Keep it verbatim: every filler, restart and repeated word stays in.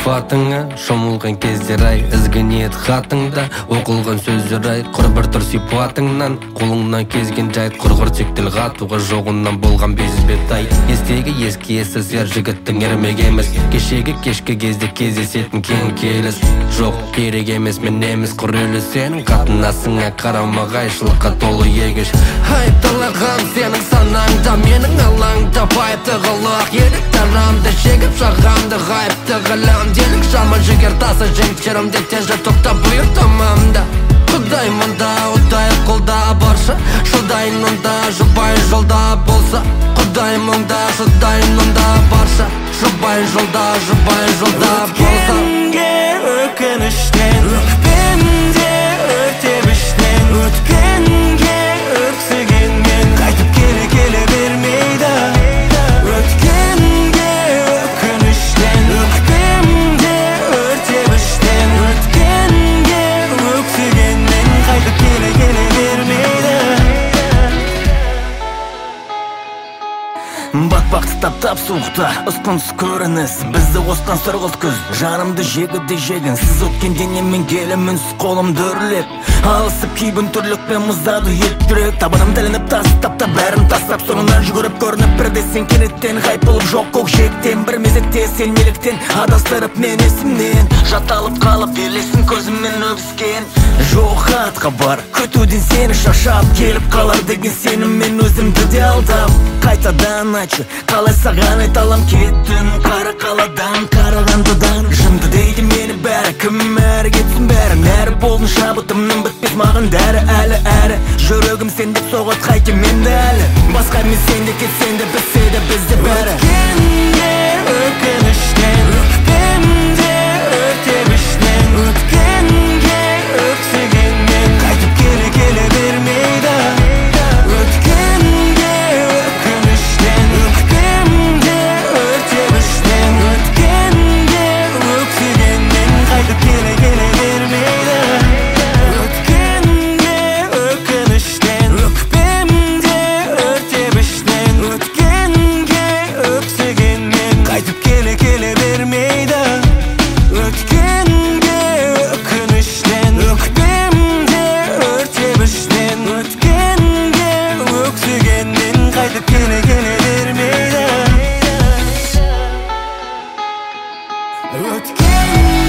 сипатыңа шомылған кездер ай ізгі ниет хатыңда оқылған сөздер ай құр бір тұр сипатыңнан қолыңнан кезген жайт құрғыр тек тіл қатуға жоғынан болған безбет ай естегі ескі СССР жігіттің ермек емес кешегі кешкі кезде кездесетін кең келіс жоқ керек емес мен емес құрылы сенің қатынасыңа қарама-қайшылыққа толы егеш айтылған сенің санаңда менің алаңда байыпты қылық ерік тарамды шегіп шағамды ғайыпты ғылам делік жама жігер тасы жеңшерімде тежі тоқта бұйыр тамамда құдай мұнда ұдай қолда барша шыдайын онда жұбай жолда болса құдай мұнда шыдайын онда барша жұбай жолда жұбай жолда болса өткенге өкініштен өкпемде өртеп іштен өткенге өксігенмен қайтып келе келе бермейді өткенге өкініштен өкпемде өртеп іштен өткенге өксігенмен қайтып келе келе бермейді бақ-бақты таптап суықта ұсқынсыз көрініс бізді қосқан сұрғылт күз жанымды жегіде жегін сіз өткен денеммен келімінсіз қолымды үрлеп алысып кейбін түрлікпен мұздады еттірек табаным тілініп тастап та бәрін тастап соңынан жүгіріп көрініп бірде сен кенеттен ғайып болып жоқ көкжиектен бір мезетте сен неліктен адастырып мен есімнен жатталып қалып елесін көзіммен өбіскен жоқ хатқа бар күтуден сені шаршап келіп қалар деген сеніммен өзімді де алдап қайтадан айтшы қалай саған айта алам кеттің қара қаладан қарағандыдан жынды дейді мені бәрі кім әрі кетсін бәрін әрі болдың шабытымның бітпес маған дәрі әлі әрі жүрегім сен деп соғат қайтем енді әлі басқа мен сен де кетсен де бітсе де бізде бәрі өткенге өкініштен өкпемде өртеп іштен өткенге өксігенмен қайтып келе келе бермейді өткенге өкініштен өкпемде өртеп іштен өткенге өксігенмен қайтып келе келе бермейді өткенге өкініштен өкпемде өртеп іштен өткенге өксігенмен қайтып келе келе бермейді өткенге өкініштен өкпемде өртеп іштен өткенге өксігенмен қайтып келе келе бермейді өткен